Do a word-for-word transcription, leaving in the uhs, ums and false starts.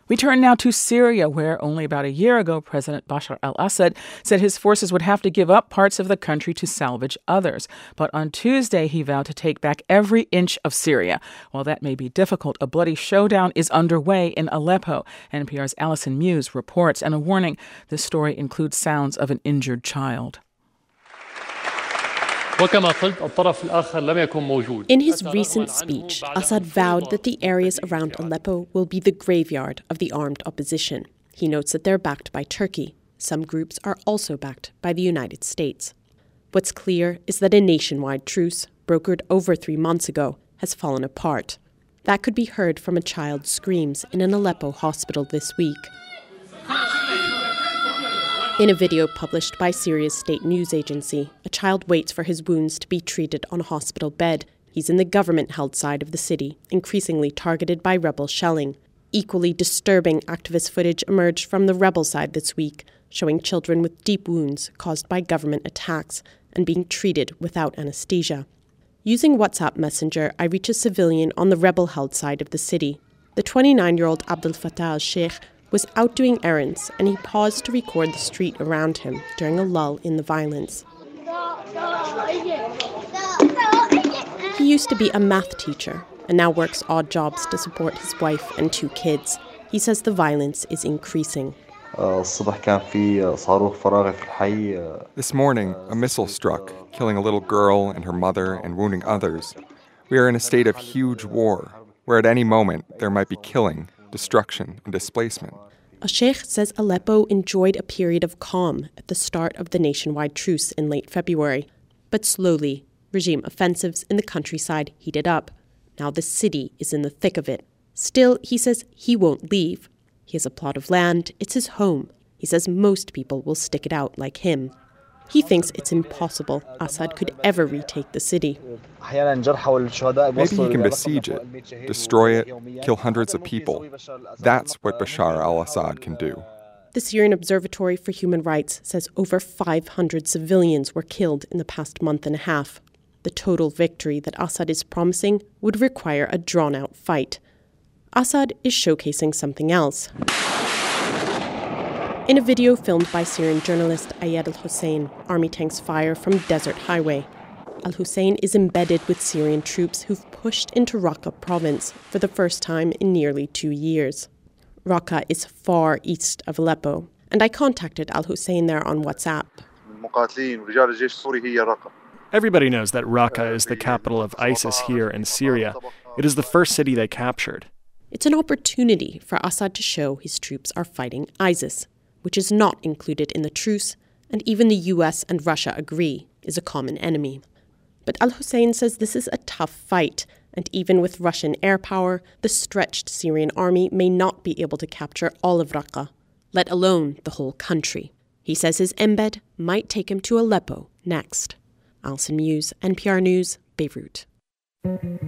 We turn now to Syria, where only about a year ago, President Bashar al-Assad said his forces would have to give up parts of the country to salvage others. But on Tuesday, he vowed to take back every inch of Syria. While that may be difficult, a bloody showdown is underway in Aleppo. N P R's Alison Muse reports, and a warning, this story includes sounds of an injured child. In his recent speech, Assad vowed that the areas around Aleppo will be the graveyard of the armed opposition. He notes that they're backed by Turkey. Some groups are also backed by the United States. What's clear is that a nationwide truce, brokered over three months ago, has fallen apart. That could be heard from a child's screams in an Aleppo hospital this week. In a video published by Syria's state news agency, a child waits for his wounds to be treated on a hospital bed. He's in the government-held side of the city, increasingly targeted by rebel shelling. Equally disturbing activist footage emerged from the rebel side this week, showing children with deep wounds caused by government attacks and being treated without anesthesia. Using WhatsApp Messenger, I reach a civilian on the rebel-held side of the city. The twenty-nine-year-old Abdel Fattah al-Sheikh was out doing errands, and he paused to record the street around him during a lull in the violence. He used to be a math teacher and now works odd jobs to support his wife and two kids. He says the violence is increasing. This morning, a missile struck, killing a little girl and her mother and wounding others. We are in a state of huge war, where at any moment there might be killing, destruction, and displacement. Al-Sheikh says Aleppo enjoyed a period of calm at the start of the nationwide truce in late February. But slowly, regime offensives in the countryside heated up. Now the city is in the thick of it. Still, he says he won't leave. He has a plot of land. It's his home. He says most people will stick it out like him. He thinks it's impossible Assad could ever retake the city. Maybe he can besiege it, destroy it, kill hundreds of people. That's what Bashar al-Assad can do. The Syrian Observatory for Human Rights says over five hundred civilians were killed in the past month and a half. The total victory that Assad is promising would require a drawn-out fight. Assad is showcasing something else. In a video filmed by Syrian journalist Ayad al-Hussein, army tanks fire from Desert Highway. Al-Hussein is embedded with Syrian troops who've pushed into Raqqa province for the first time in nearly two years. Raqqa is far east of Aleppo, and I contacted Al-Hussein there on WhatsApp. Everybody knows that Raqqa is the capital of ISIS here in Syria. It is the first city they captured. It's an opportunity for Assad to show his troops are fighting ISIS, which is not included in the truce, and even the U S and Russia agree is a common enemy. But Al-Hussein says this is a tough fight, and even with Russian air power, the stretched Syrian army may not be able to capture all of Raqqa, let alone the whole country. He says his embed might take him to Aleppo next. Alison Muse, N P R News, Beirut.